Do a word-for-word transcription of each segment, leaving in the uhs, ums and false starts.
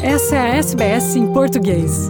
Essa é a S B S em português.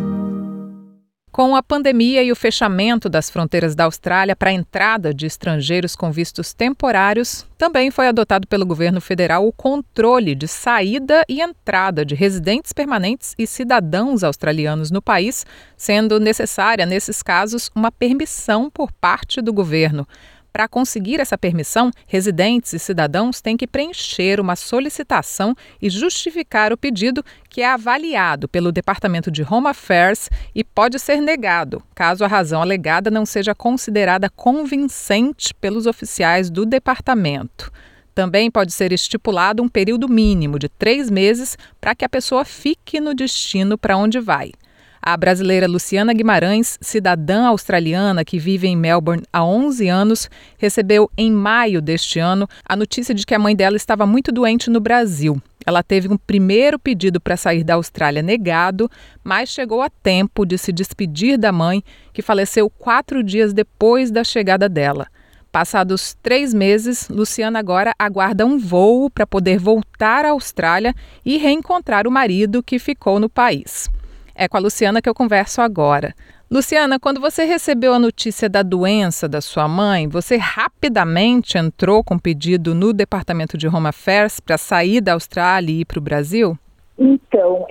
Com a pandemia e o fechamento das fronteiras da Austrália para a entrada de estrangeiros com vistos temporários, também foi adotado pelo governo federal o controle de saída e entrada de residentes permanentes e cidadãos australianos no país, sendo necessária, nesses casos, uma permissão por parte do governo. Para conseguir essa permissão, residentes e cidadãos têm que preencher uma solicitação e justificar o pedido, que é avaliado pelo Departamento de Home Affairs e pode ser negado, caso a razão alegada não seja considerada convincente pelos oficiais do departamento. Também pode ser estipulado um período mínimo de três meses para que a pessoa fique no destino para onde vai. A brasileira Luciana Guimarães, cidadã australiana que vive em Melbourne há onze anos, recebeu em maio deste ano a notícia de que a mãe dela estava muito doente no Brasil. Ela teve um primeiro pedido para sair da Austrália negado, mas chegou a tempo de se despedir da mãe, que faleceu quatro dias depois da chegada dela. Passados três meses, Luciana agora aguarda um voo para poder voltar à Austrália e reencontrar o marido que ficou no país. É com a Luciana que eu converso agora. Luciana, quando você recebeu a notícia da doença da sua mãe, você rapidamente entrou com pedido no Departamento de Home Affairs para sair da Austrália e ir para o Brasil? Então,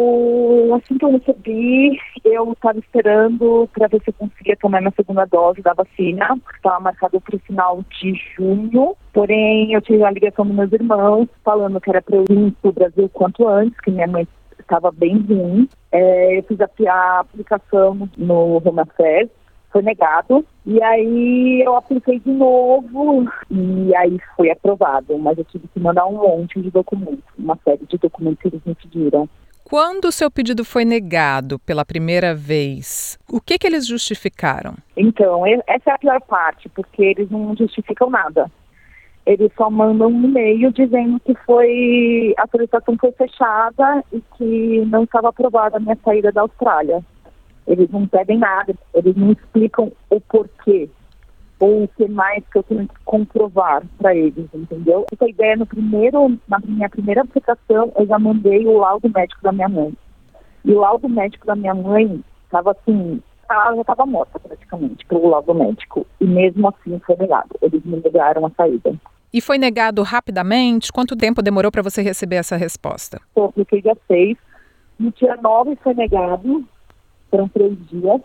eu, assim que eu recebi, eu estava esperando para ver se eu conseguia tomar minha segunda dose da vacina, que estava marcado para o final de junho. Porém, eu tive a ligação dos meus irmãos falando que era para eu ir para o Brasil quanto antes, que minha mãe estava bem ruim. É, eu fiz a, a aplicação no Home Affairs, foi negado, e aí eu apliquei de novo, e aí foi aprovado, mas eu tive que mandar um monte de documentos, uma série de documentos que eles me pediram. Quando o seu pedido foi negado pela primeira vez, o que, que eles justificaram? Então, essa é a pior parte, porque eles não justificam nada. Eles só mandam um e-mail dizendo que foi, a solicitação foi fechada e que não estava aprovada a minha saída da Austrália. Eles não pedem nada, eles não explicam o porquê ou o que mais que eu tenho que comprovar para eles, entendeu? Essa ideia, no primeiro, na minha primeira aplicação, eu já mandei o laudo médico da minha mãe. E o laudo médico da minha mãe estava assim, ela já estava morta praticamente pelo laudo médico. E mesmo assim foi negado, eles me negaram a saída. E foi negado rapidamente? Quanto tempo demorou para você receber essa resposta? Eu apliquei dia seis, no dia nove foi negado, foram três dias,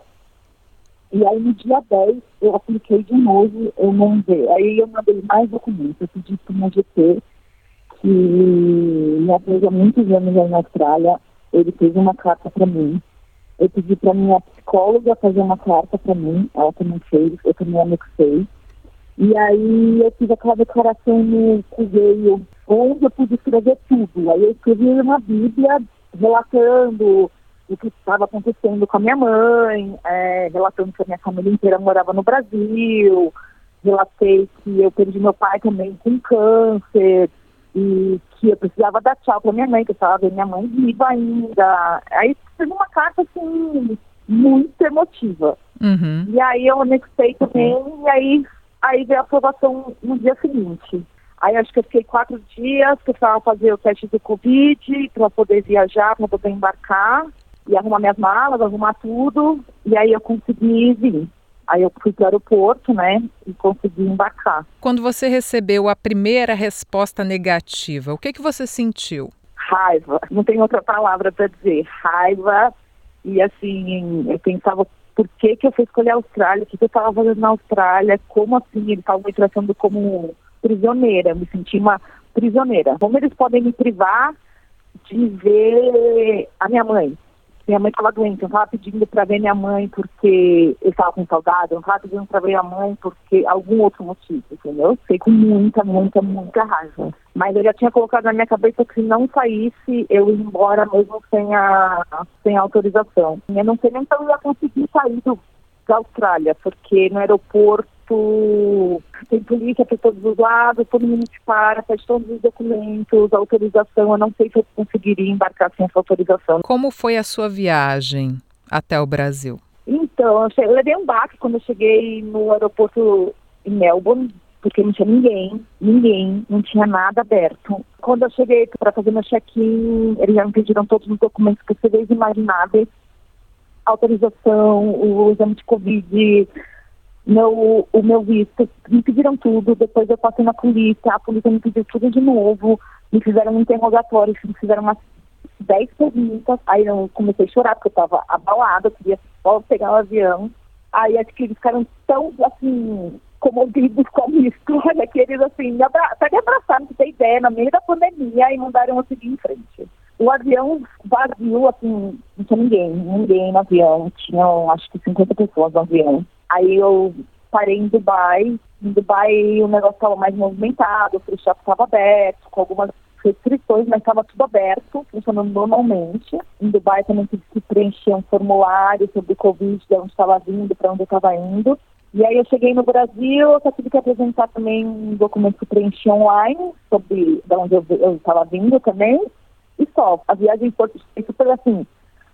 e aí no dia dez eu apliquei de novo, eu mandei, aí eu mandei mais documentos, eu pedi para o G P, que me atende há muitos anos aí na Austrália, ele fez uma carta para mim, eu pedi para minha psicóloga fazer uma carta para mim, ela também fez, eu também anexei. E aí eu fiz aquela declaração no correio, onde eu pude escrever tudo. Aí eu escrevi uma bíblia relatando o que estava acontecendo com a minha mãe, é, relatando que a minha família inteira morava no Brasil, relatei que eu perdi meu pai também com câncer, e que eu precisava dar tchau para minha mãe, que eu estava vendo minha mãe viva ainda. Aí fiz uma carta assim, muito emotiva. Uhum. E aí eu anexei também, e aí... Aí veio a aprovação no dia seguinte. Aí acho que eu fiquei quatro dias, precisava fazer o teste do Covid para poder viajar, para poder embarcar, e arrumar minhas malas, arrumar tudo, e aí eu consegui vir. Aí eu fui para o aeroporto, né, e consegui embarcar. Quando você recebeu a primeira resposta negativa, o que, que você sentiu? Raiva, não tem outra palavra para dizer. Raiva, e assim, eu pensava... Por que que eu fui escolher a Austrália? O que que eu estava fazendo na Austrália? Como assim? Eles estavam me tratando como prisioneira. Eu me senti uma prisioneira. Como eles podem me privar de ver a minha mãe? Minha mãe estava doente. Eu não estava pedindo para ver minha mãe porque eu estava com saudade. Eu não estava pedindo para ver a mãe porque algum outro motivo, entendeu? Fiquei com muita, muita, muita raiva. Mas eu já tinha colocado na minha cabeça que se não saísse, eu ia embora mesmo sem a, sem a autorização. Eu não sei nem se eu ia conseguir sair do, da Austrália, porque no aeroporto tem polícia por todos os lados, todo mundo te para, faz todos os documentos, a autorização. Eu não sei se eu conseguiria embarcar sem essa autorização. Como foi a sua viagem até o Brasil? Então, eu, cheguei, eu levei um baque quando eu cheguei no aeroporto em Melbourne, porque não tinha ninguém, ninguém, não tinha nada aberto. Quando eu cheguei para fazer meu check-in, eles já me pediram todos os documentos possíveis e imagináveis, autorização, o exame de Covid, meu, o meu visto, me pediram tudo. Depois eu passei na polícia, a polícia me pediu tudo de novo, me fizeram um interrogatório, me fizeram umas dez perguntas. Aí eu comecei a chorar porque eu estava abalada, eu queria só pegar o avião. Aí acho que eles ficaram tão, assim, comovidos com a história que eles, assim, me abra- até me abraçaram, pra ter ideia, no meio da pandemia, e mandaram eu seguir em frente. O avião vazio, assim, não tinha ninguém, ninguém no avião, tinham acho que cinquenta pessoas no avião. Aí eu parei em Dubai, em Dubai o negócio estava mais movimentado, o free shop estava aberto, com algumas restrições, mas estava tudo aberto, funcionando normalmente. Em Dubai também tive que preencher um formulário sobre o Covid, de onde estava vindo, para onde eu estava indo. E aí eu cheguei no Brasil, eu só tive que apresentar também um documento que preenchi online, sobre de onde eu estava vindo também. E só, a viagem foi super, assim,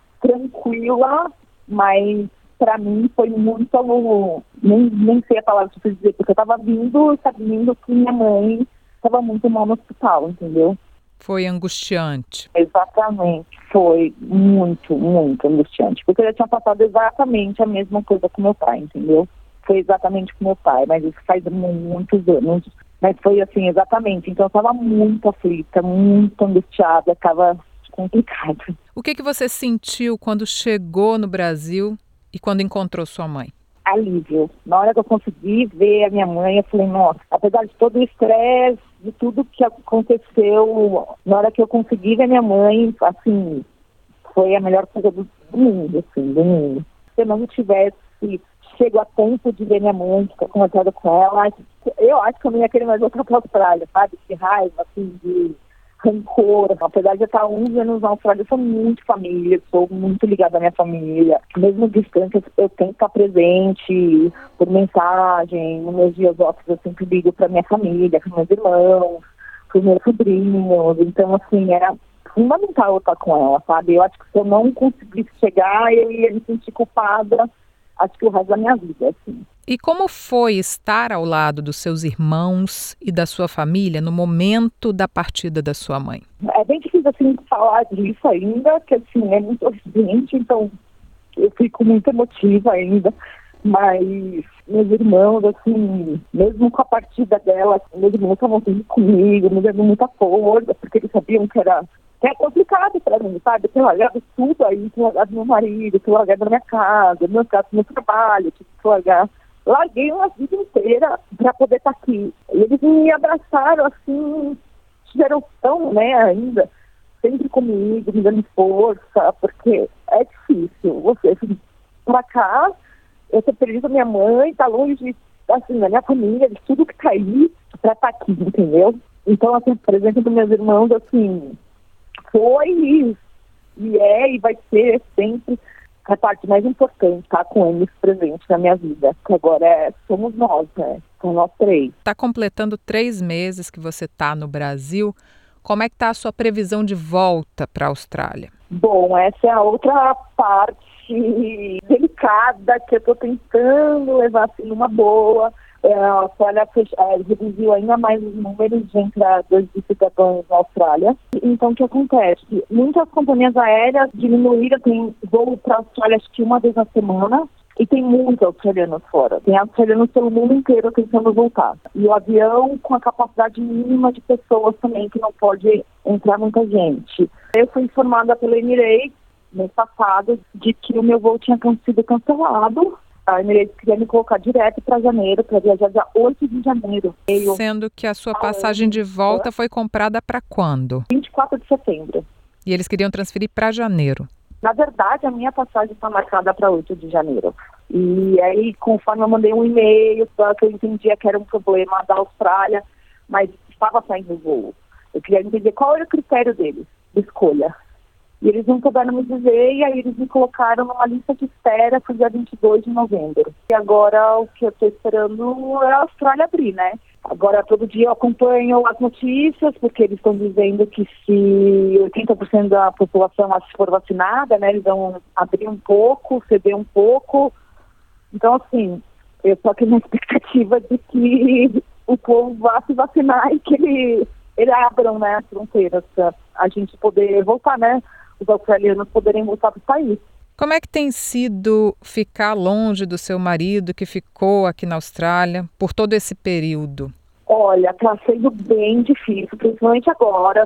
tranquila, mas para mim foi muito, nem, nem sei a palavra que eu preciso dizer, porque eu estava vindo, sabendo que minha mãe estava muito mal no hospital, entendeu? Foi angustiante. Exatamente, foi muito, muito angustiante, porque eu já tinha passado exatamente a mesma coisa com meu pai, entendeu? Foi exatamente com meu pai, mas isso faz muitos anos. Mas foi assim, exatamente. Então eu estava muito aflita, muito angustiada, estava complicado. O que, que você sentiu quando chegou no Brasil e quando encontrou sua mãe? Alívio. Na hora que eu consegui ver a minha mãe, eu falei, nossa, apesar de todo o estresse, de tudo que aconteceu, na hora que eu consegui ver a minha mãe, assim, foi a melhor coisa do mundo, assim, do mundo. Se eu não tivesse chego a tempo de ver minha mãe, ficar conversando com ela, eu acho que eu não ia querer mais voltar para a Austrália, sabe? De raiva, assim, de rancor. Apesar de eu estar uns anos na Austrália, eu sou muito família, sou muito ligada à minha família. Mesmo distante, eu tenho que estar presente por mensagem. Nos meus dias off, eu sempre ligo para minha família, para meus irmãos, para os meus sobrinhos. Então, assim, era fundamental eu estar com ela, sabe? Eu acho que se eu não conseguisse chegar, eu ia me sentir culpada, acho que o resto da minha vida, assim. E como foi estar ao lado dos seus irmãos e da sua família no momento da partida da sua mãe? É bem difícil, assim, falar disso ainda, que, assim, é muito recente, então eu fico muito emotiva ainda, mas meus irmãos, assim, mesmo com a partida dela, meus irmãos estavam sempre comigo, me dando muita força, porque eles sabiam que era que é complicado para mim, sabe? Ter largado tudo aí, ter largado meu marido, ter largado minha casa, meus gatos, meu trabalho, tive que largar. Larguei uma vida inteira para poder estar aqui. E eles me abraçaram, assim, tiveram tão, né, ainda, sempre comigo, me dando força, porque é difícil. Você vir para cá, eu ter perdido a minha mãe, tá longe, assim, da minha família, de tudo que tá aí, para estar aqui, entendeu? Então, assim, por exemplo, dos meus irmãos, assim, foi e, e é e vai ser sempre a parte mais importante, estar com eles presentes na minha vida. Que agora é, somos nós, né? São nós três. Está completando três meses que você está no Brasil. Como é que está a sua previsão de volta para a Austrália? Bom, essa é a outra parte delicada que eu estou tentando levar assim numa boa. É, a Austrália é, reduziu ainda mais os números de entradores de cidadãos na Austrália. Então, o que acontece? Muitas companhias aéreas diminuíram, tem voo para a Austrália acho que uma vez na semana, e tem muitos australianos fora. Tem australianos pelo mundo inteiro tentando voltar. E o avião com a capacidade mínima de pessoas também, que não pode entrar muita gente. Eu fui informada pela Emirates, mês passado, de que o meu voo tinha sido cancelado. A Emirates queria me colocar direto para janeiro, para viajar dia oito de janeiro. Sendo que a sua passagem de volta foi comprada para quando? vinte e quatro de setembro. E eles queriam transferir para janeiro. Na verdade, a minha passagem está marcada para oito de janeiro. E aí, conforme eu mandei um e-mail, que eu entendia que era um problema da Austrália, mas estava saindo o voo. Eu queria entender qual era o critério deles, de escolha. E eles não puderam me dizer, e aí eles me colocaram numa lista de espera para o dia vinte e dois de novembro. E agora o que eu estou esperando é a Austrália abrir, né? Agora todo dia eu acompanho as notícias, porque eles estão dizendo que se oitenta por cento da população for vacinada, né, eles vão abrir um pouco, ceder um pouco. Então, assim, eu estou aqui na expectativa de que o povo vá se vacinar e que ele, ele abram, né, as fronteiras para a gente poder voltar, né, os australianos poderem voltar para o país. Como é que tem sido ficar longe do seu marido que ficou aqui na Austrália por todo esse período? Olha, está sendo bem difícil, principalmente agora,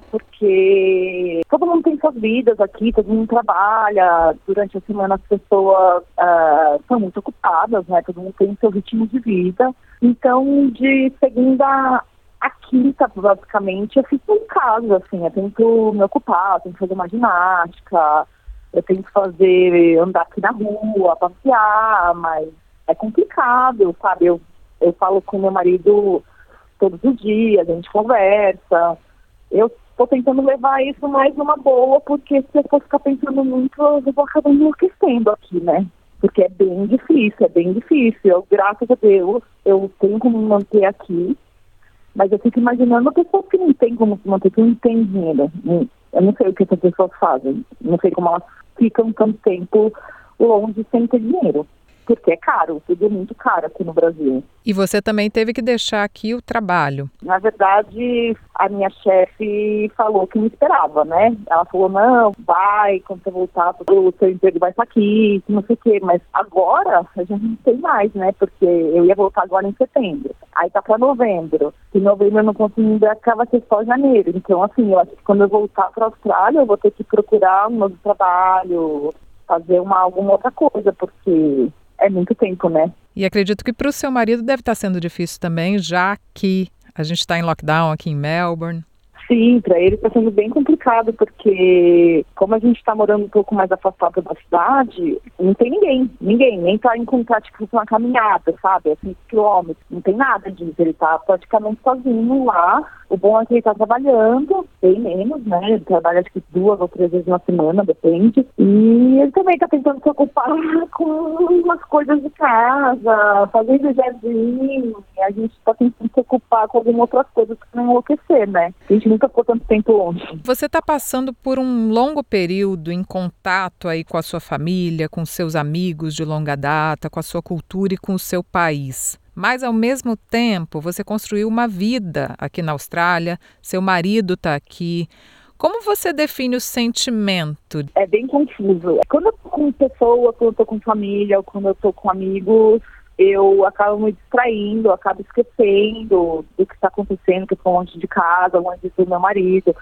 porque todo mundo tem suas vidas aqui, todo mundo trabalha. Durante a semana as pessoas uh, são muito ocupadas, né? Todo mundo tem seu ritmo de vida. Então, de segunda a quinta, basicamente, eu fico em casa, assim. Eu tento me ocupar, eu tento fazer uma ginástica, eu tento fazer, andar aqui na rua, passear, mas é complicado, sabe? Eu, eu falo com meu marido todos os dias, a gente conversa. Eu estou tentando levar isso mais numa boa, porque se eu for ficar pensando muito, eu vou acabar enlouquecendo aqui, né? Porque é bem difícil, é bem difícil. Eu, graças a Deus, eu tenho como me manter aqui, mas eu fico imaginando pessoas que não têm como se manter, que não têm dinheiro. Eu não sei o que essas pessoas fazem, não sei como elas ficam tanto tempo longe sem ter dinheiro. Porque é caro, tudo é muito caro aqui no Brasil. E você também teve que deixar aqui o trabalho. Na verdade, a minha chefe falou que me esperava, né? Ela falou, não, vai, quando você voltar, o seu emprego vai estar aqui, não sei o quê. Mas agora, a gente não tem mais, né? Porque eu ia voltar agora em setembro. Aí tá pra novembro. Em novembro eu não consigo ainda, vai ser só janeiro. Então, assim, eu acho que quando eu voltar pra Austrália, eu vou ter que procurar um novo trabalho, fazer uma, alguma outra coisa, porque é muito tempo, né? E acredito que para o seu marido deve estar sendo difícil também, já que a gente está em lockdown aqui em Melbourne. Sim, para ele está sendo bem complicado, porque como a gente está morando um pouco mais afastado da cidade, não tem ninguém, ninguém, nem está em contato com uma caminhada, sabe, a cinco quilômetros, não tem nada disso, ele está praticamente sozinho lá. O bom é que ele está trabalhando, bem menos, né, ele trabalha acho que duas ou três vezes na semana, depende, e ele também está tentando se ocupar com umas coisas de casa, fazendo jardim, e a gente está tentando se ocupar com algumas outras coisas para não enlouquecer, né, a gente nunca ficou tanto tempo longe. Você está passando por um longo período em contato aí com a sua família, com seus amigos de longa data, com a sua cultura e com o seu país. Mas, ao mesmo tempo, você construiu uma vida aqui na Austrália, seu marido está aqui. Como você define o sentimento? É bem confuso. Quando eu estou com pessoa, quando eu estou com família, ou quando eu estou com amigos, eu acabo me distraindo, eu acabo esquecendo do que está acontecendo, que eu estou longe de casa, longe do meu marido.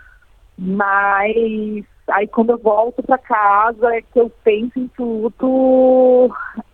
Mas aí quando eu volto para casa é que eu penso em tudo.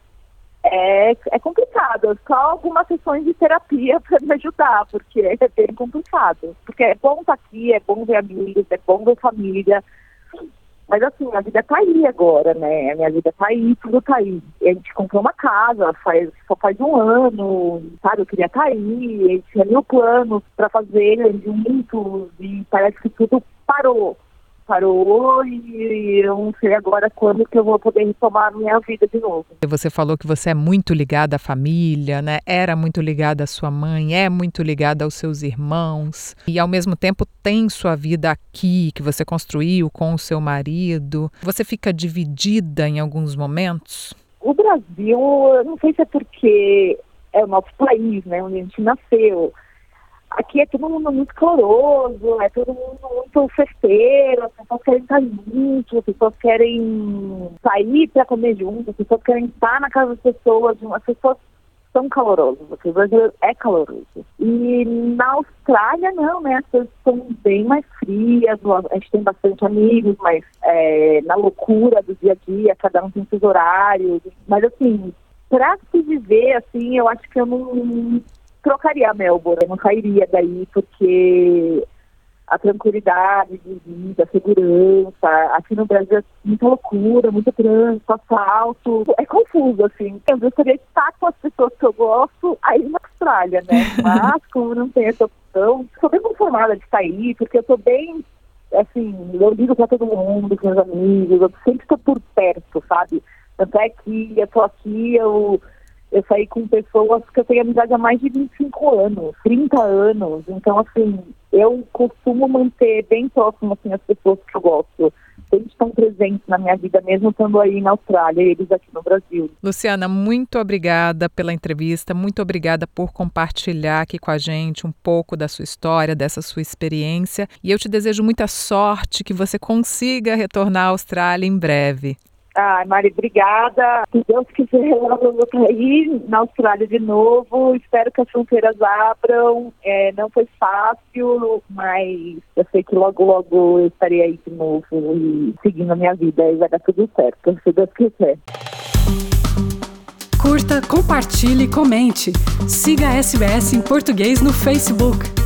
É, é complicado, só algumas sessões de terapia para me ajudar, porque é bem complicado. Porque é bom estar aqui, é bom ver amigos, é bom ver família. Mas assim, a vida tá aí agora, né? A minha vida tá aí, tudo tá aí. E a gente comprou uma casa, faz, só faz um ano, sabe? Eu queria estar aí, a gente tinha mil planos para fazer juntos e parece que tudo parou. Parou e eu não sei agora quando que eu vou poder retomar a minha vida de novo. Você falou que você é muito ligada à família, né? Era muito ligada à sua mãe, é muito ligada aos seus irmãos e ao mesmo tempo tem sua vida aqui, que você construiu com o seu marido. Você fica dividida em alguns momentos? O Brasil, eu não sei se é porque é o nosso país, né? Onde a gente nasceu. Aqui é todo mundo muito caloroso, é todo mundo muito festeiro, as pessoas querem estar juntos, as pessoas querem sair para comer juntos, as pessoas querem estar na casa das pessoas, as pessoas são calorosas, o brasileiro é caloroso. E na Austrália não, né, as pessoas são bem mais frias, a gente tem bastante amigos, mas é, na loucura do dia a dia, cada um tem seus horários, mas assim, para se viver assim, eu acho que eu não trocaria a Melbourne, eu não sairia daí porque a tranquilidade de vida, a segurança, aqui no Brasil é muita loucura, muito trânsito, assalto, é confuso, assim. Eu gostaria de estar com as pessoas que eu gosto aí na Austrália, né? Mas como não tem essa opção, sou bem conformada de sair, porque eu tô bem, assim, eu ligo pra todo mundo, com meus amigos, eu sempre estou por perto, sabe? Tanto é que eu tô aqui, eu... Eu saí com pessoas que eu tenho amizade há mais de vinte e cinco anos, trinta anos. Então, assim, eu costumo manter bem próximo, assim, as pessoas que eu gosto. Sempre estão presentes presentes na minha vida, mesmo estando aí na Austrália e eles aqui no Brasil. Luciana, muito obrigada pela entrevista, muito obrigada por compartilhar aqui com a gente um pouco da sua história, dessa sua experiência, e eu te desejo muita sorte, que você consiga retornar à Austrália em breve. Ah, Mari, obrigada. Se Deus quiser, eu vou estar aí na Austrália de novo. Espero que as fronteiras abram. É, não foi fácil, mas eu sei que logo, logo eu estarei aí de novo e seguindo a minha vida. E vai dar tudo certo, se Deus quiser. Curta, compartilhe, comente. Siga a S B S em Português no Facebook.